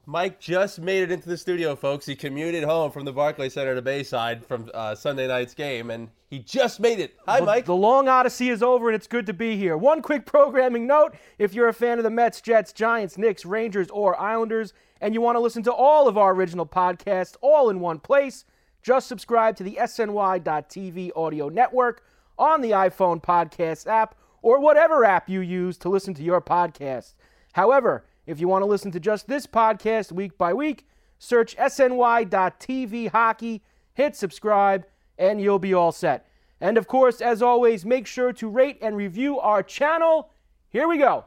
Mike just made it into the studio, folks. He commuted home from the Barclays Center to Bayside from Sunday night's game, and he just made it. Hi, Mike. The long odyssey is over, and it's good to be here. One quick programming note. If you're a fan of the Mets, Jets, Giants, Knicks, Rangers, or Islanders, and you want to listen to all of our original podcasts all in one place, just subscribe to the SNY.TV audio network on the iPhone podcast app or whatever app you use to listen to your podcast. However, if you want to listen to just this podcast week by week, search SNY.TV hockey, hit subscribe, and you'll be all set. And of course, as always, make sure to rate and review our channel. Here we go.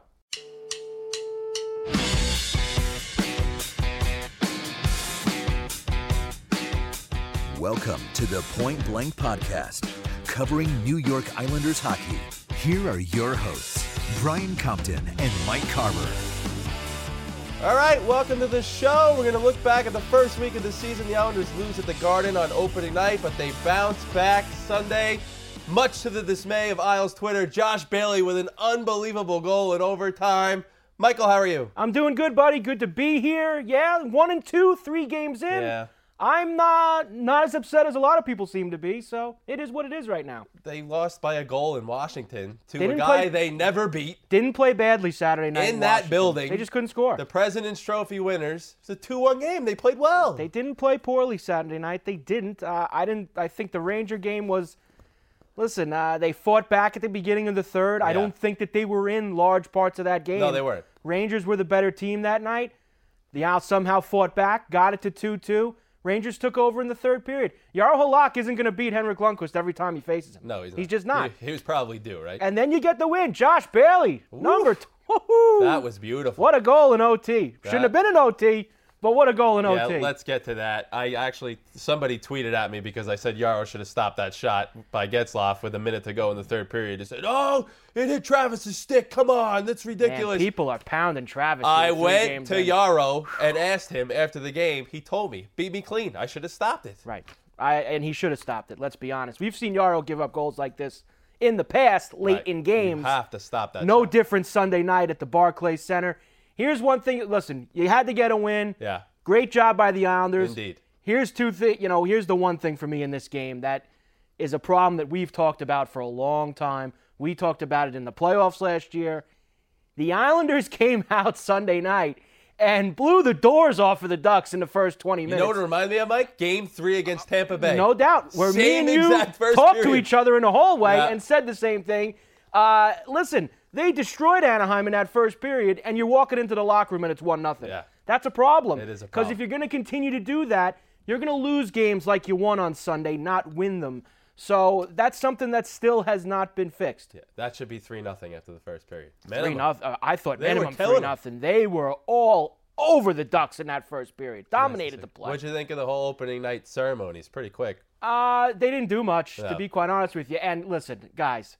Welcome to the Point Blank Podcast, covering New York Islanders hockey. Here are your hosts, Brian Compton and Mike Carver. All right, welcome to the show. We're going to look back at the first week of the season. The Islanders lose at the Garden on opening night, but they bounce back Sunday, much to the dismay of Isles Twitter. Josh Bailey with an unbelievable goal in overtime. Michael, how are you? I'm doing good, buddy. Good to be here. Yeah, 1-2, 3 games in. Yeah. I'm not as upset as a lot of people seem to be, so it is what it is right now. They lost by a goal in Washington to a guy they never beat. Didn't play badly Saturday night in that building. They just couldn't score. The President's Trophy winners. It's a 2-1 game. They played well. They didn't play poorly Saturday night. They didn't. I think the Ranger game was. Listen, they fought back at the beginning of the third. Yeah. I don't think that they were in large parts of that game. No, they weren't. Rangers were the better team that night. The Isles somehow fought back, got it to 2-2. Rangers took over in the third period. Jaro Halak isn't going to beat Henrik Lundqvist every time he faces him. No, he's not. He's just not. He was probably due, right? And then you get the win. Josh Bailey, number 2. That was beautiful. What a goal in OT. Shouldn't have been an OT, but what a goal in OT. Yeah, let's get to that. Somebody tweeted at me because I said Jaro should have stopped that shot by Getzlaf with a minute to go in the third period. He said, oh, it hit Travis's stick. Come on, that's ridiculous. Man, people are pounding Travis. I went to Jaro and asked him after the game. He told me, beat me clean. I should have stopped it. Right. And he should have stopped it, let's be honest. We've seen Jaro give up goals like this in the past, late in games. You have to stop that. No different Sunday night at the Barclays Center. Here's one thing. Listen, you had to get a win. Yeah. Great job by the Islanders. Indeed. Here's here's the one thing for me in this game that is a problem that we've talked about for a long time. We talked about it in the playoffs last year. The Islanders came out Sunday night and blew the doors off of the Ducks in the first 20 minutes. You know what it reminded me of, Mike? Game 3 against Tampa Bay. No doubt. Where same me and you talked to each other in the hallway and said the same thing. Listen, they destroyed Anaheim in that first period, and you're walking into the locker room and it's 1-0. Yeah. That's a problem. It is a problem. Because if you're going to continue to do that, you're going to lose games like you won on Sunday, not win them. So that's something that still has not been fixed. Yeah, that should be 3-0 after the first period. 3-0. I thought they minimum 3-0. They were all over the Ducks in that first period. Dominated the play. What'd you think of the whole opening night ceremonies? Pretty quick. They didn't do much, to be quite honest with you. And listen, guys,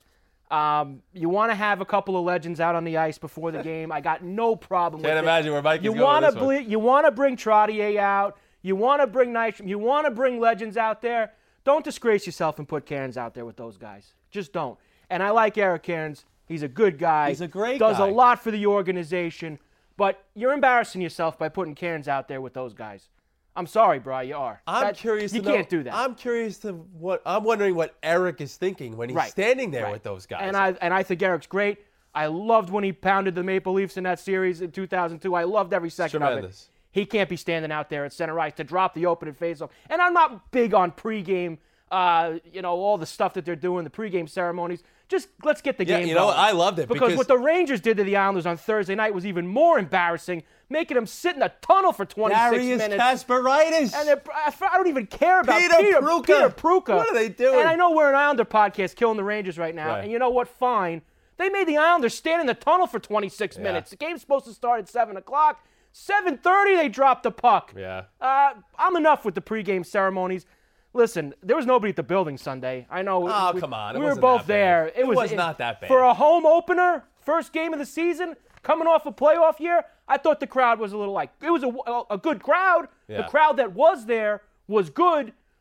you want to have a couple of legends out on the ice before the game. I got no problem with it. Can't imagine where Mike is going with this one. You want to bring Trottier out. You want to bring Nystrom. You want to bring legends out there. Don't disgrace yourself and put Cairns out there with those guys. Just don't. And I like Eric Cairns. He's a good guy. He's a great guy. Does a lot for the organization. But you're embarrassing yourself by putting Cairns out there with those guys. I'm sorry, bro. You are. I'm curious to know. You can't do that. I'm curious to I'm wondering what Eric is thinking when he's standing there with those guys. And I think Eric's great. I loved when he pounded the Maple Leafs in that series in 2002. I loved every second of it. He can't be standing out there at center ice to drop the opening faceoff. And I'm not big on pregame, all the stuff that they're doing, the pregame ceremonies. Just let's get the game going. You know what? I loved it. Because what the Rangers did to the Islanders on Thursday night was even more embarrassing, making them sit in a tunnel for 26 minutes. Kasparaitis. And I don't even care about Peter Pruka. What are they doing? And I know we're an Islander podcast killing the Rangers right now. Right. And you know what? Fine. They made the Islanders stand in the tunnel for 26 minutes. The game's supposed to start at 7 o'clock. 7:30 they dropped the puck. Yeah. I'm enough with the pregame ceremonies. Listen, there was nobody at the building Sunday. I know. Oh, come on. We were both there. It was not that bad. For a home opener, first game of the season, coming off a playoff year, I thought the crowd was a little it was a good crowd. Yeah. The crowd that was there was good,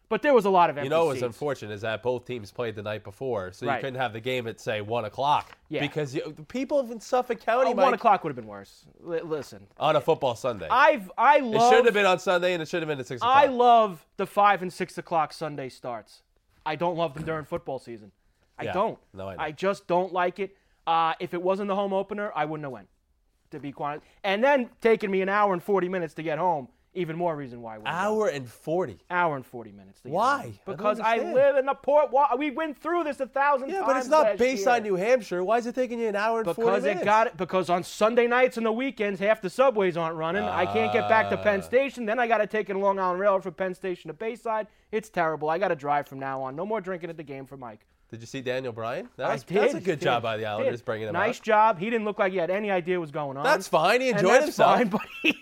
But there was a lot of empty You know what's seats. unfortunate is that both teams played the night before, so you Right. couldn't have the game at, say, 1 o'clock. Yeah. Because the people in Suffolk County, 1 Mike, o'clock would have been worse. Listen, on a football Sunday. I It love. should have been on Sunday, and it should have been at 6 o'clock. I love the 5 and 6 o'clock Sunday starts. I don't love them during football season. I Yeah. don't. No, I know. I just don't like it. If it wasn't the home opener, I wouldn't have went. To be quiet, and then taking me an hour and 40 minutes to get home. Even more reason why I wouldn't go. Hour and 40. Hour and 40 minutes. To get Why? home. I don't Because I understand. live in the port. We went through this 1,000 Yeah, times. but it's not last based year. on New Hampshire. Why is it taking you an hour and 40 minutes? Because on Sunday nights and the weekends, half the subways aren't running. I can't get back to Penn Station. Then I got to take a Long Island Railroad from Penn Station to Bayside. It's terrible. I got to drive from now on. No more drinking at the game for Mike. Did you see Daniel Bryan? I did. That's a good job by the Islanders bringing him Nice out. job. He didn't look like he had any idea what was going on. That's fine. He And enjoyed that's himself. fine, but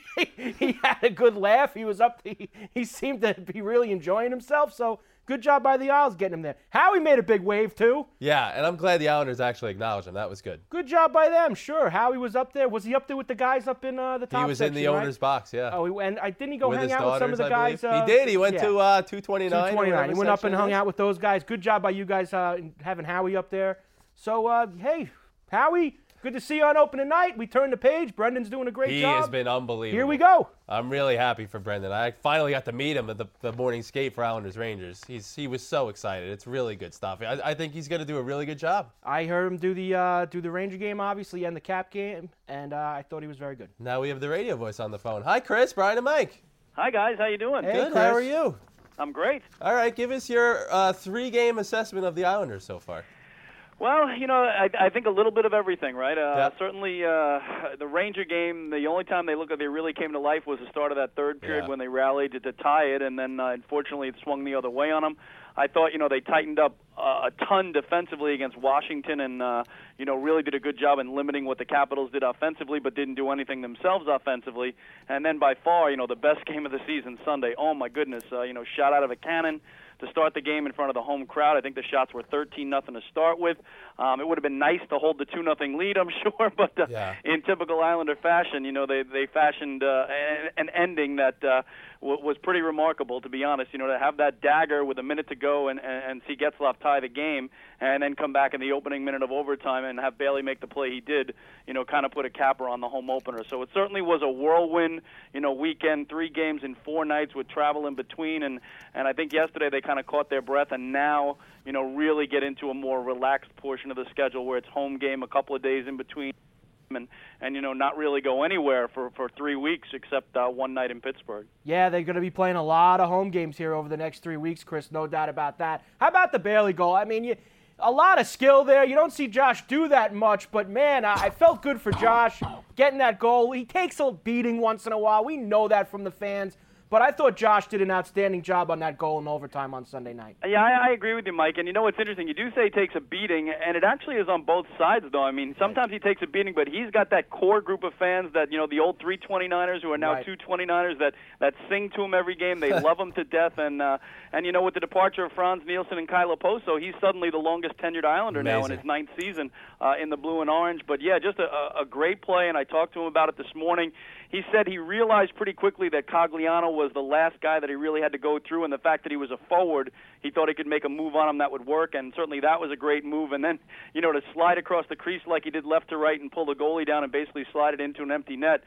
he had a good laugh. He was up. He seemed to be really enjoying himself. So good job by the Isles getting him there. Howie made a big wave too. Yeah, and I'm glad the Islanders actually acknowledged him. That was good. Good job by them. Sure, Howie was up there. Was he up there with the guys up in the top He was in the section, right? owner's box, yeah. Oh, and didn't he go With hang his out with some of daughters, the I guys? believe. He did. He went yeah. to 229. 229. He went up and hung out. out with those guys. Good job by you guys having Howie up there. So, hey, Howie, good to see you on opening night. We turned the page. Brendan's doing a great He job. has been unbelievable. Here we go. I'm really happy for Brendan. I finally got to meet him at the morning skate for Islanders Rangers. He was so excited. It's really good stuff. I think he's going to do a really good job. I heard him do the Ranger game, obviously, and the Cap game, and I thought he was very good. Now we have the radio voice on the phone. Hi, Chris, Brian, and Mike. Hi, guys. How you doing? Hey, Good. Chris. How are you? I'm great. All right. Give us your 3-game assessment of the Islanders so far. Well, I think a little bit of everything, right? Yeah. Certainly, the Ranger game, the only time they looked like they really came to life was the start of that third period Yeah. when they rallied to tie it, and then unfortunately it swung the other way on them. I thought, they tightened up a ton defensively against Washington and, really did a good job in limiting what the Capitals did offensively, but didn't do anything themselves offensively. And then by far, the best game of the season Sunday. Oh, my goodness, shot out of a cannon to start the game in front of the home crowd. I think the shots were 13-0 to start with. It would have been nice to hold the 2-0 lead, I'm sure, but Yeah. in typical Islander fashion, they fashioned an ending that was pretty remarkable, to be honest. To have that dagger with a minute to go and see Getzlaf tie the game and then come back in the opening minute of overtime and have Bailey make the play he did, kind of put a capper on the home opener. So it certainly was a whirlwind, weekend, 3 games in 4 nights with travel in between. And I think yesterday they kind of caught their breath and now, really get into a more relaxed portion of the schedule where it's home game a couple of days in between and not really go anywhere for 3 weeks except one night in Pittsburgh. Yeah, they're going to be playing a lot of home games here over the next 3 weeks, Chris, no doubt about that. How about the Bailey goal? I mean, a lot of skill there. You don't see Josh do that much, but, man, I felt good for Josh getting that goal. He takes a beating once in a while. We know that from the fans. But I thought Josh did an outstanding job on that goal in overtime on Sunday night. Yeah, I agree with you, Mike. And what's interesting? You do say he takes a beating, and it actually is on both sides, though. I mean, sometimes he takes a beating, but he's got that core group of fans that, the old 329ers who are now Right. 229ers that sing to him every game. They love him to death. And with the departure of Franz Nielsen and Kyle Oposo, he's suddenly the longest tenured Islander now in Amazing. his 9th season in the blue and orange. But, yeah, just a great play, and I talked to him about it this morning. He said he realized pretty quickly that Cogliano was the last guy that he really had to go through, and the fact that he was a forward, he thought he could make a move on him that would work, and certainly that was a great move. And then, to slide across the crease like he did left to right and pull the goalie down and basically slide it into an empty net,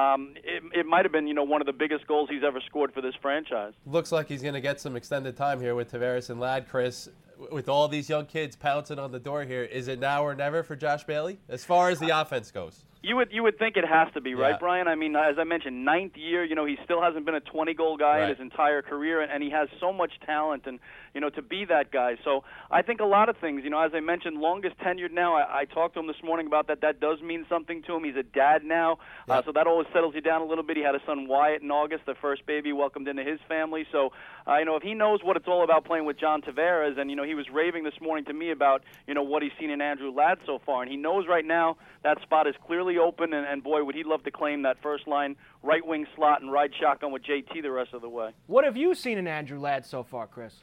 it might have been, one of the biggest goals he's ever scored for this franchise. Looks like he's going to get some extended time here with Tavares and Ladd, Chris. With all these young kids pouncing on the door here, is it now or never for Josh Bailey as far as the offense goes? You would think it has to be, right, Yeah. Brian? I mean, as I mentioned, 9th year, he still hasn't been a 20-goal guy in Right. his entire career, and he has so much talent and, to be that guy. So I think a lot of things, as I mentioned, longest tenured now. I talked to him this morning about that. That does mean something to him. He's a dad now, Yeah. so that always settles you down a little bit. He had a son, Wyatt, in August, the first baby welcomed into his family. So, if he knows what it's all about playing with John Tavares, and, he was raving this morning to me about, what he's seen in Andrew Ladd so far, and he knows right now that spot is clearly open, and boy, would he love to claim that first line right wing slot and ride shotgun with JT the rest of the way. What have you seen in Andrew Ladd so far, Chris?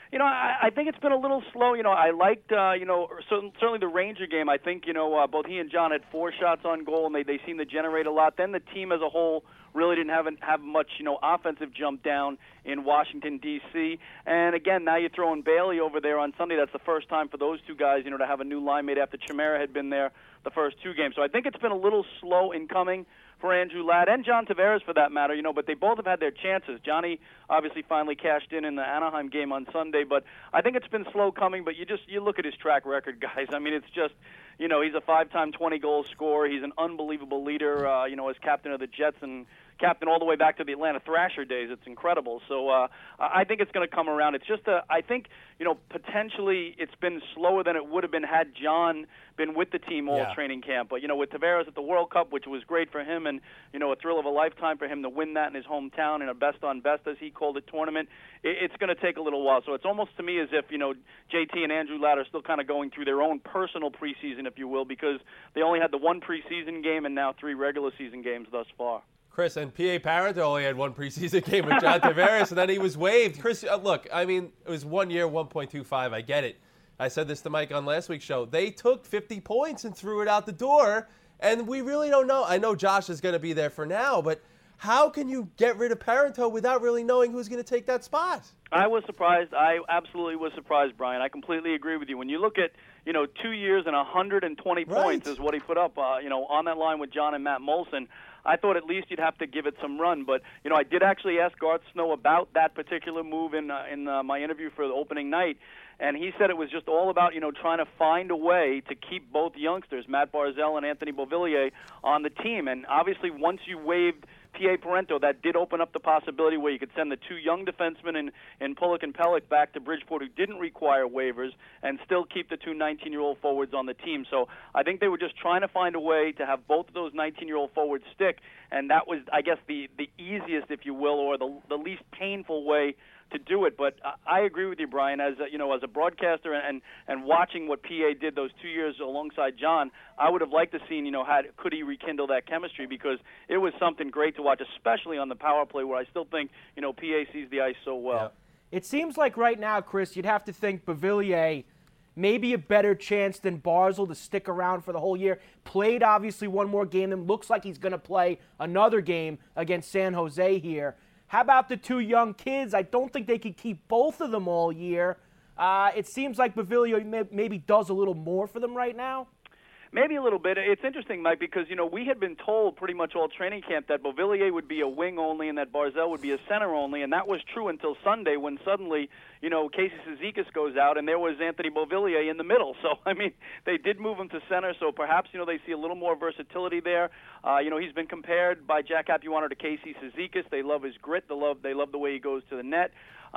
I think it's been a little slow. I liked, certainly the Ranger game. I think, both he and John had 4 shots on goal, and they seemed to generate a lot. Then the team as a whole really didn't have much, offensive jump down in Washington, D.C. And, again, now you're throwing Bailey over there on Sunday. That's the first time for those two guys, to have a new line mate after Chimera had been there the first 2 games. So I think it's been a little slow in coming for Andrew Ladd and John Tavares for that matter, but they both have had their chances. Johnny obviously finally cashed in the Anaheim game on Sunday, but I think it's been slow coming. But you look at his track record, guys. I mean, it's just, he's a 5-time 20-goal scorer. He's an unbelievable leader, as captain of the Jets and captain all the way back to the Atlanta Thrasher days. It's incredible. So I think it's going to come around. It's just I think, potentially it's been slower than it would have been had John been with the team all training camp. But, with Tavares at the World Cup, which was great for him and, a thrill of a lifetime for him to win that in his hometown in a best-on-best, as he called it, tournament, it's going to take a little while. So it's almost to me as if, JT and Andrew Ladd are still kind of going through their own personal preseason, if you will, because they only had the 1 preseason game and now 3 regular season games thus far. Chris, and P.A. Parent only had 1 preseason game with John Tavares, and then he was waived. Chris, look, I mean, it was 1 year, 1.25. I get it. I said this to Mike on last week's show. They took 50 points and threw it out the door, and we really don't know. I know Josh is going to be there for now, but how can you get rid of Parento without really knowing who's going to take that spot? I was surprised. I absolutely was surprised, Brian. I completely agree with you. When you look at, 2 years and 120 points is what he put up, on that line with John and Matt Molson, I thought at least you'd have to give it some run. But, I did actually ask Garth Snow about that particular move in my interview for the opening night, and he said it was just all about, trying to find a way to keep both youngsters, Matt Barzal and Anthony Beauvillier, on the team. And obviously once you waived P.A. Parento, that did open up the possibility where you could send the 2 young defensemen in Pulock and Pelech back to Bridgeport who didn't require waivers and still keep the 2 19-year-old forwards on the team. So I think they were just trying to find a way to have both of those 19-year-old forwards stick, and that was, I guess, the easiest, if you will, or the least painful way to do it. But I agree with you, Brian, as a broadcaster and watching what PA did those 2 years alongside John, I would have liked to seen, could he rekindle that chemistry, because it was something great to watch, especially on the power play where I still think, PA sees the ice so well. Yeah. It seems like right now, Chris, you'd have to think Beauvillier maybe a better chance than Barzal to stick around for the whole year. Played, obviously, 1 more game. And looks like he's going to play another game against San Jose here. How about the 2 young kids? I don't think they could keep both of them all year. It seems like Beauvillier maybe does a little more for them right now. Maybe a little bit. It's interesting, Mike, because, we had been told pretty much all training camp that Beauvillier would be a wing only and that Barzal would be a center only, and that was true until Sunday when suddenly, Casey Cizikas goes out and there was Anthony Beauvillier in the middle. So, I mean, they did move him to center, so perhaps, they see a little more versatility there. He's been compared by Jack Capuano to Casey Cizikas. They love his grit. They love the way he goes to the net.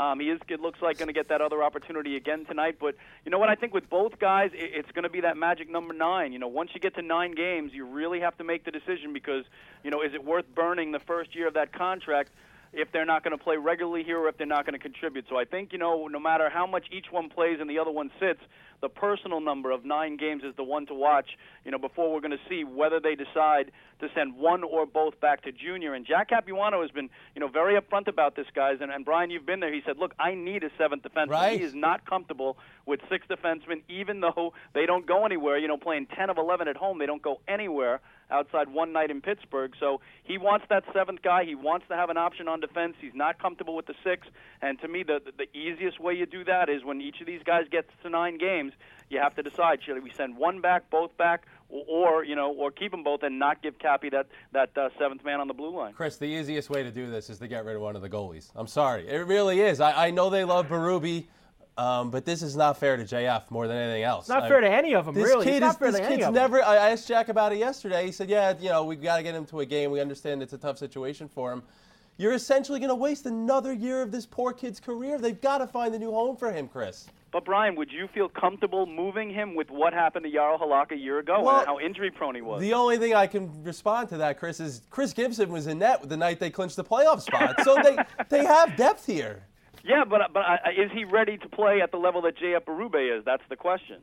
It looks like going to get that other opportunity again tonight. But you know what? I think with both guys, it's going to be that magic number 9. Once you get to 9 games, you really have to make the decision because, is it worth burning the first year of that contract if they're not going to play regularly here or if they're not going to contribute? So I think, no matter how much each one plays and the other one sits, the personal number of 9 games is the one to watch, before we're going to see whether they decide to send one or both back to junior. And Jack Capuano has been, very upfront about this, guys. And Brian, you've been there. He said, look, I need a 7th defenseman. Right. He is not comfortable with 6 defensemen, even though they don't go anywhere. Playing 10 of 11 at home, they don't go anywhere outside one night in Pittsburgh. So he wants that 7th guy. He wants to have an option on defense. He's not comfortable with the 6. And to me, the easiest way you do that is when each of these guys gets to 9 games, you have to decide, should we send one back, both back, or keep them both and not give Cappy that 7th man on the blue line. Chris, the easiest way to do this is to get rid of one of the goalies. I'm sorry. It really is. I know they love Berube, but this is not fair to JF more than anything else. It's not fair to any of them, really. It's not fair to any of them. I asked Jack about it yesterday. He said, yeah, we got to get him to a game. We understand it's a tough situation for him. You're essentially going to waste another year of this poor kid's career. They've got to find a new home for him, Chris. But, Brian, would you feel comfortable moving him with what happened to Jarro Halak a year ago and how injury-prone he was? The only thing I can respond to that, Chris, is Chris Gibson was in net the night they clinched the playoff spot. So they have depth here. Yeah, but is he ready to play at the level that J.F. Berube is? That's the question.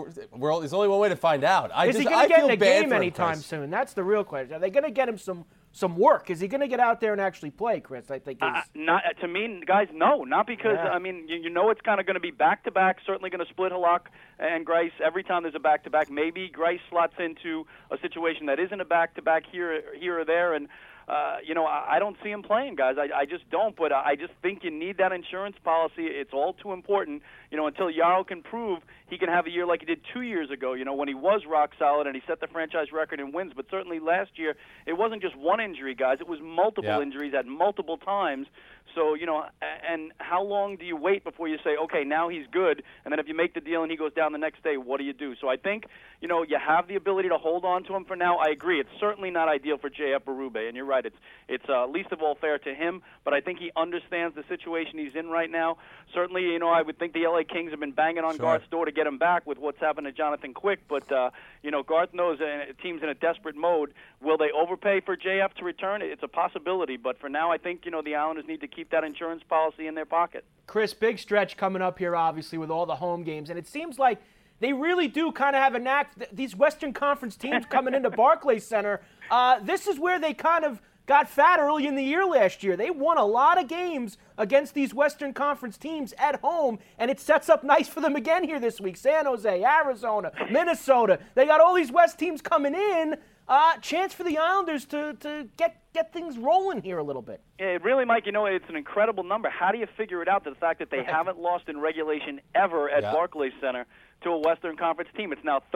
There's only one way to find out. Is he going to get in a game anytime soon? That's the real question. Are they going to get him some some work. Is he going to get out there and actually play, Chris? I think not to me, guys. No, not because I mean you know it's kind of going to be back-to-back. Certainly going to split Halak and Grice every time there's a back-to-back. Maybe Grice slots into a situation that isn't a back-to-back here or there, and I don't see him playing, guys. I just don't. But I just think you need that insurance policy. It's all too important, until Yarrow can prove he can have a year like he did 2 years ago, when he was rock solid and he set the franchise record in wins. But certainly last year, it wasn't just one injury, guys. It was multiple injuries at multiple times. So, and how long do you wait before you say, okay, now he's good, and then if you make the deal and he goes down the next day, what do you do? So I think, you have the ability to hold on to him for now. I agree. It's certainly not ideal for J.F. Berube, and you're right. It's least of all fair to him, but I think he understands the situation he's in right now. Certainly, I would think the L.A. Kings have been banging on Garth's door to get him back with what's happened to Jonathan Quick, but, Garth knows a team's in a desperate mode. Will they overpay for J.F. to return? It's a possibility, but for now I think, the Islanders need to keep that insurance policy in their pocket. Chris, big stretch coming up here, obviously, with all the home games, and it seems like they really do kind of have a knack. These Western Conference teams coming into Barclays Center, this is where they kind of got fat early in the year last year. They won a lot of games against these Western Conference teams at home, and it sets up nice for them again here this week. San Jose, Arizona, Minnesota. They got all these West teams coming in. Chance for the Islanders to get things rolling here a little bit. Yeah, really, Mike, it's an incredible number. How do you figure it out, the fact that they haven't lost in regulation ever at Barclays Center to a Western Conference team? It's now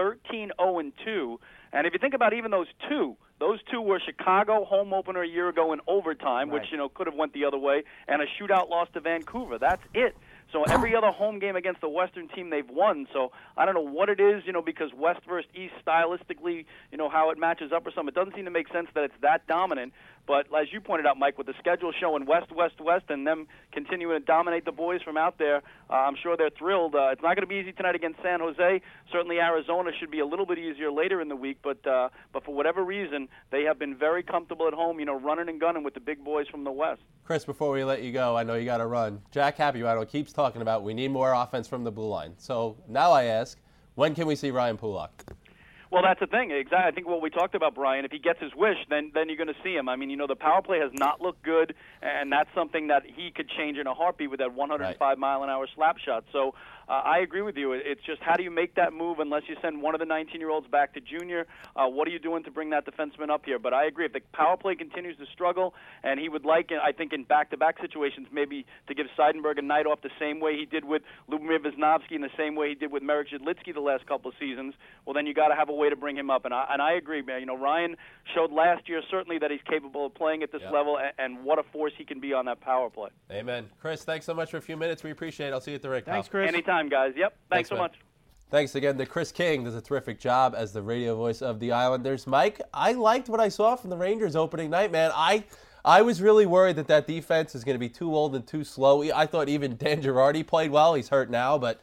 13-0-2. And if you think about even those two were Chicago home opener a year ago in overtime, which, could have went the other way, and a shootout loss to Vancouver. That's it. So every other home game against the Western team they've won. So I don't know what it is, because West versus East stylistically, how it matches up or something. It doesn't seem to make sense that it's that dominant. But as you pointed out, Mike, with the schedule showing West, and them continuing to dominate the boys from out there, I'm sure they're thrilled. It's not going to be easy tonight against San Jose. Certainly Arizona should be a little bit easier later in the week. But for whatever reason, they have been very comfortable at home, running and gunning with the big boys from the West. Chris, before we let you go, I know you got to run. Jack Capuano keeps talking about we need more offense from the blue line. So now I ask, when can we see Ryan Pulock? Well, that's the thing. Exactly. I think what we talked about, Brian, if he gets his wish, then you're going to see him. I mean, the power play has not looked good, and that's something that he could change in a heartbeat with that 105-mile-an-hour slap shot. So I agree with you. It's just how do you make that move unless you send one of the 19-year-olds back to junior? What are you doing to bring that defenseman up here? But I agree. If the power play continues to struggle, and he would like, I think, in back-to-back situations, maybe to give Seidenberg a night off the same way he did with Lubomir Veznovsky and the same way he did with Marek Zhidlitsky the last couple of seasons, well, then you got to have a way to bring him up. And I agree, man. Ryan showed last year certainly that he's capable of playing at this level, and what a force he can be on that power play. Amen. Chris, thanks so much for a few minutes. We appreciate it. I'll see you at the rink. Thanks, Chris. Anytime, guys. Yep. Thanks so much. Thanks again to Chris King. Does a terrific job as the radio voice of the Islanders. Mike, I liked what I saw from the Rangers opening night, man. I was really worried that defense is going to be too old and too slow. I thought even Dan Girardi played well. He's hurt now, but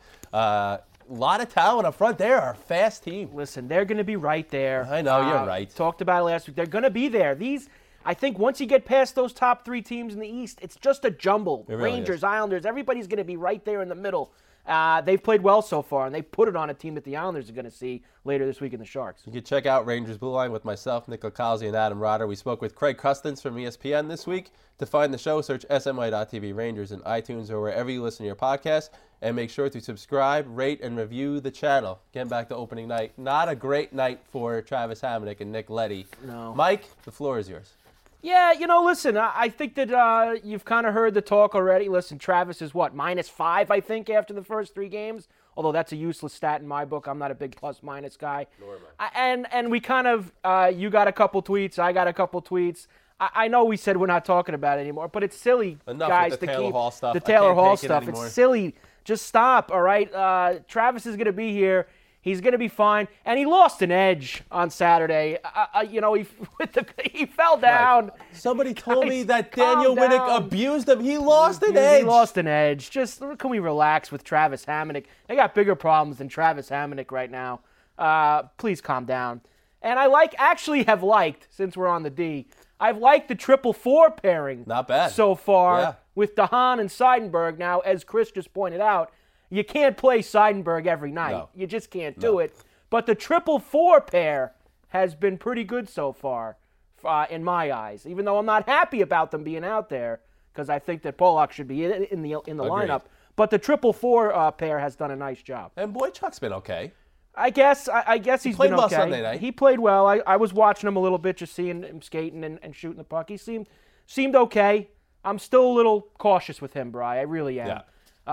a lot of talent up front. They're a fast team. Listen, they're going to be right there. I know, you're right. Talked about it last week. They're going to be there. I think once you get past those top three teams in the East, it's just a jumble. Really Rangers, is. Islanders, everybody's going to be right there in the middle. They've played well so far, and they put it on a team that the Islanders are going to see later this week in the Sharks. You can check out Rangers Blue Line with myself, Nick Ocasio, and Adam Rotter. We spoke with Craig Custance from ESPN this week. To find the show, search SMY.TV Rangers in iTunes or wherever you listen to your podcast. And make sure to subscribe, rate, and review the channel. Getting back to opening night. Not a great night for Travis Hamonic and Nick Leddy. No. Mike, the floor is yours. Yeah, listen, I think that you've kind of heard the talk already. Listen, Travis is -5, I think, after the first 3 games. Although that's a useless stat in my book. I'm not a big plus-minus guy. Nor am I. And we kind of, you got a couple tweets, I got a couple tweets. I know we said we're not talking about it anymore, but it's silly, Enough guys, with the to Taylor keep Hall stuff. the Taylor Hall take it stuff. anymore. It's silly. Just stop, all right? Travis is going to be here. He's going to be fine. And he lost an edge on Saturday. He fell down. Right. Somebody told me that calm Daniel down. Winnick abused him. He lost an edge. He lost an edge. Just can we relax with Travis Hamonic? They got bigger problems than Travis Hamonic right now. Please calm down. And have liked, since we're on the D, I've liked the 4-4 pairing. Not bad. So far Yeah. with DeHaan and Seidenberg. Now, as Chris just pointed out, you can't play Seidenberg every night. No. You just can't do it. But the 4-4 pair has been pretty good so far in my eyes, even though I'm not happy about them being out there because I think that Pollock should be in the lineup. But the 4-4 pair has done a nice job. And Boychuk's been okay. I guess he's played been well okay. Sunday night. He played well. I was watching him a little bit, just seeing him skating and shooting the puck. He seemed okay. I'm still a little cautious with him, Bri. I really am. Yeah.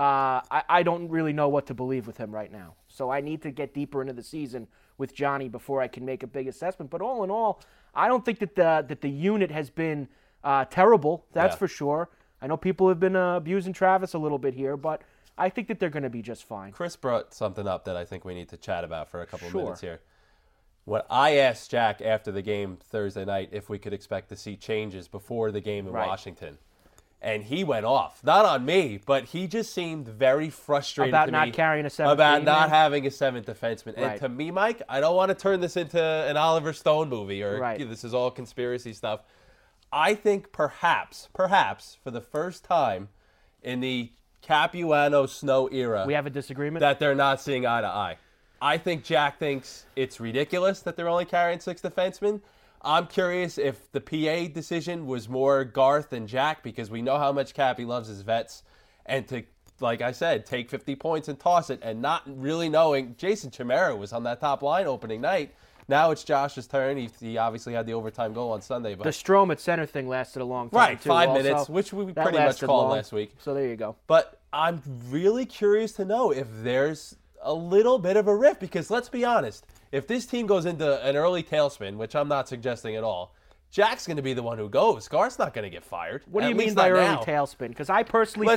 I don't really know what to believe with him right now. So I need to get deeper into the season with Johnny before I can make a big assessment. But all in all, I don't think that the unit has been terrible. That's for sure. I know people have been abusing Travis a little bit here, but I think that they're going to be just fine. Chris brought something up that I think we need to chat about for a couple of minutes here. When I asked Jack after the game Thursday night if we could expect to see changes before the game in Washington, and he went off. Not on me, but he just seemed very frustrated about to not me carrying a seventh. About not having a seventh defenseman. Right. And to me, Mike, I don't want to turn this into an Oliver Stone movie or this is all conspiracy stuff. I think perhaps for the first time in the Capuano Snow era, we have a disagreement that they're not seeing eye to eye. I think Jack thinks it's ridiculous that they're only carrying 6 defensemen. I'm curious if the PA decision was more Garth than Jack, because we know how much Cappy loves his vets, and to, like I said, take 50 points and toss it, and not really knowing Jason Chimera was on that top line opening night. Now it's Josh's turn. He obviously had the overtime goal on Sunday. But the Strome at center thing lasted a long time, right, too. 5 minutes, which we pretty much called last week. So there you go. But I'm really curious to know if there's a little bit of a rift, because let's be honest, if this team goes into an early tailspin, which I'm not suggesting at all, Jack's going to be the one who goes. Garth's not going to get fired. What do you mean by early tailspin? Because I personally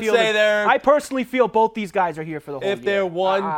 feel both these guys are here for the whole year. If they're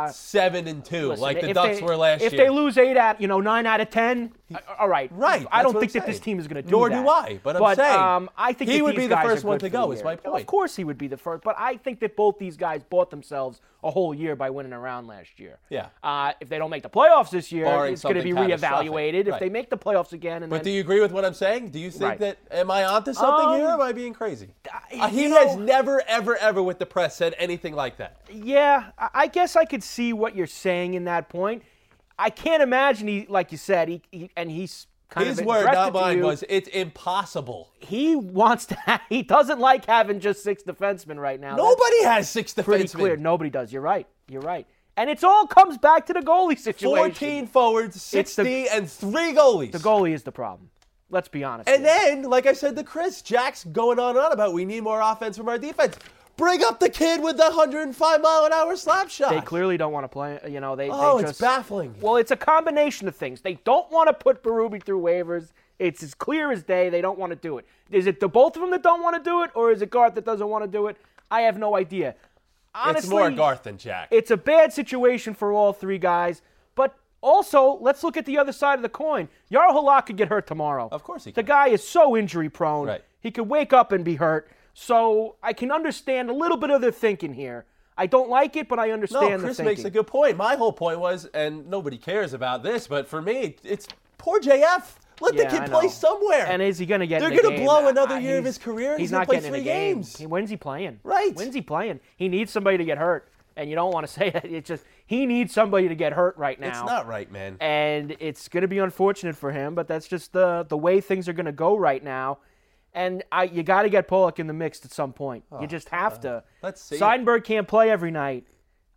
1-7-2, like the Ducks were last year. If they lose 9 out of 10, all right. Right. I don't think that this team is going to do Nor that. do I. But I'm saying I think he that would these be the guys first are one good to for go, the is year. my point. Of course he would be the first, but I think that both these guys bought themselves a whole year by winning a round last year. Yeah. If they don't make the playoffs this year, Barring it's going to be something reevaluated. catastrophic. If they make the playoffs again. But do you agree with what I'm saying? Do you think that, am I onto something here, or am I being crazy? He has never, ever, ever with the press said anything like that. Yeah, I guess I could see what you're saying in that point. I can't imagine he, like you said, he's kind his of word, not mine, was it's impossible. He wants to. He doesn't like having just 6 defensemen right now. Nobody has 6 defensemen. Pretty clear. Nobody does. You're right. And it all comes back to the goalie situation. 14 forwards, 60, and 3 goalies. The goalie is the problem. Let's be honest. And then, like I said to Chris, Jack's going on about we need more offense from our defense. Bring up the kid with the 105-mile-an-hour slap shot. They clearly don't want to play. It's baffling. Well, it's a combination of things. They don't want to put Berube through waivers. It's as clear as day. They don't want to do it. Is it the both of them that don't want to do it, or is it Garth that doesn't want to do it? I have no idea. Honestly, it's more Garth than Jack. It's a bad situation for all 3 guys, but also, let's look at the other side of the coin. Jarl Halak could get hurt tomorrow. Of course he can. The guy is so injury prone. Right. He could wake up and be hurt. So I can understand a little bit of their thinking here. I don't like it, but I understand the thinking. Chris makes a good point. My whole point was, and nobody cares about this, but for me, it's poor JF. Let the kid play somewhere. And is he going to get They're in the game? They're going to blow another year of his career. He's not going to play play 3 games. When's he playing? Right. When's he playing? He needs somebody to get hurt. And you don't want to say that. It's just he needs somebody to get hurt right now. It's not right, man. And it's going to be unfortunate for him, but that's just the way things are going to go right now. And you got to get Pollock in the mix at some point. You just have to. Let's see. Seidenberg can't play every night.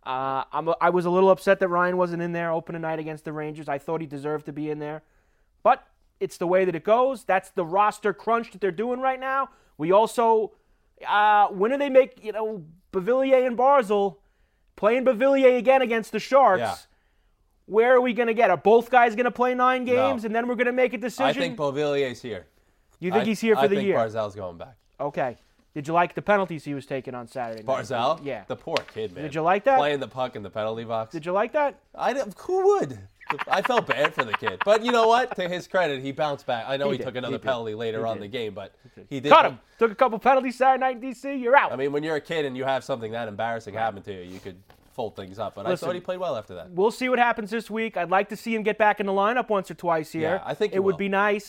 I was a little upset that Ryan wasn't in there opening night against the Rangers. I thought he deserved to be in there. But it's the way that it goes. That's the roster crunch that they're doing right now. We also, when do they make, Beauvillier and Barzal playing Beauvillier again against the Sharks? Yeah. Where are we going to get? Are both guys going to play 9 games and then we're going to make a decision? I think Beauvillier's here. You think he's here for the year? I think Barzal's going back. Okay. Did you like the penalties he was taking on Saturday night? Barzal? Yeah. The poor kid, man. Did you like that? Playing the puck in the penalty box. Did you like that? Who would? I felt bad for the kid. But you know what? To his credit, he bounced back. I know he took another penalty later on in the game, but he did. Cut him. Took a couple penalties Saturday night in D.C., you're out. I mean, when you're a kid and you have something that embarrassing happen to you, you could fold things up. But I thought he played well after that. We'll see what happens this week. I'd like to see him get back in the lineup once or twice here. Yeah, I think it would be nice.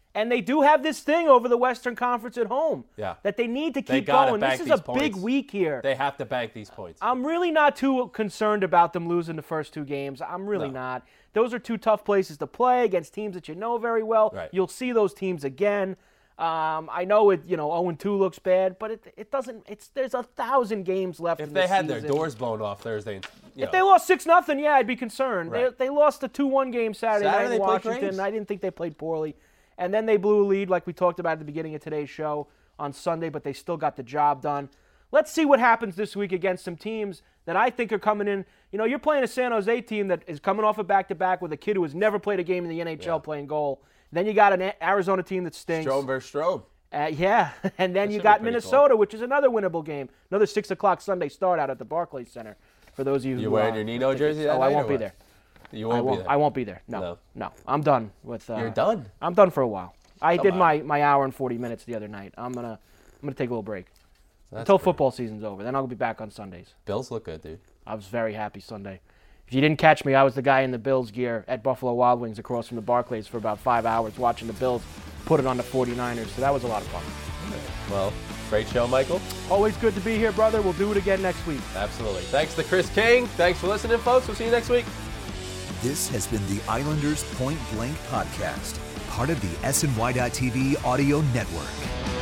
And they do have this thing over the Western Conference at home that they need to keep going. This is a big week here. They have to bank these points. I'm really not too concerned about them losing the first 2 games. I'm really not. Those are 2 tough places to play against teams that you know very well. Right. You'll see those teams again. I know it. 0-2 looks bad, but it doesn't. There's 1,000 games left. If they had their doors blown off Thursday, if they lost 6-0, I'd be concerned. Right. They lost a 2-1 game Saturday night in Washington. Graves? I didn't think they played poorly. And then they blew a lead like we talked about at the beginning of today's show on Sunday, but they still got the job done. Let's see what happens this week against some teams that I think are coming in. You're playing a San Jose team that is coming off a back-to-back with a kid who has never played a game in the NHL playing goal. Then you got an Arizona team that stinks. Strome versus Strome. And then you got Minnesota, which is another winnable game. Another 6 o'clock Sunday start out at the Barclays Center. For those of you You're wearing your Nino jersey that night? I won't be there. You won't be there? I won't be there. No. I'm done with. You're done? I'm done for a while. I did my hour and 40 minutes the other night. I'm gonna take a little break until football season's over. Then I'll be back on Sundays. Bills look good, dude. I was very happy Sunday. If you didn't catch me, I was the guy in the Bills gear at Buffalo Wild Wings across from the Barclays for about 5 hours watching the Bills put it on the 49ers. So that was a lot of fun. Well, great show, Michael. Always good to be here, brother. We'll do it again next week. Absolutely. Thanks to Chris King. Thanks for listening, folks. We'll see you next week. This has been the Islanders Point Blank Podcast, part of the SNY.TV audio network.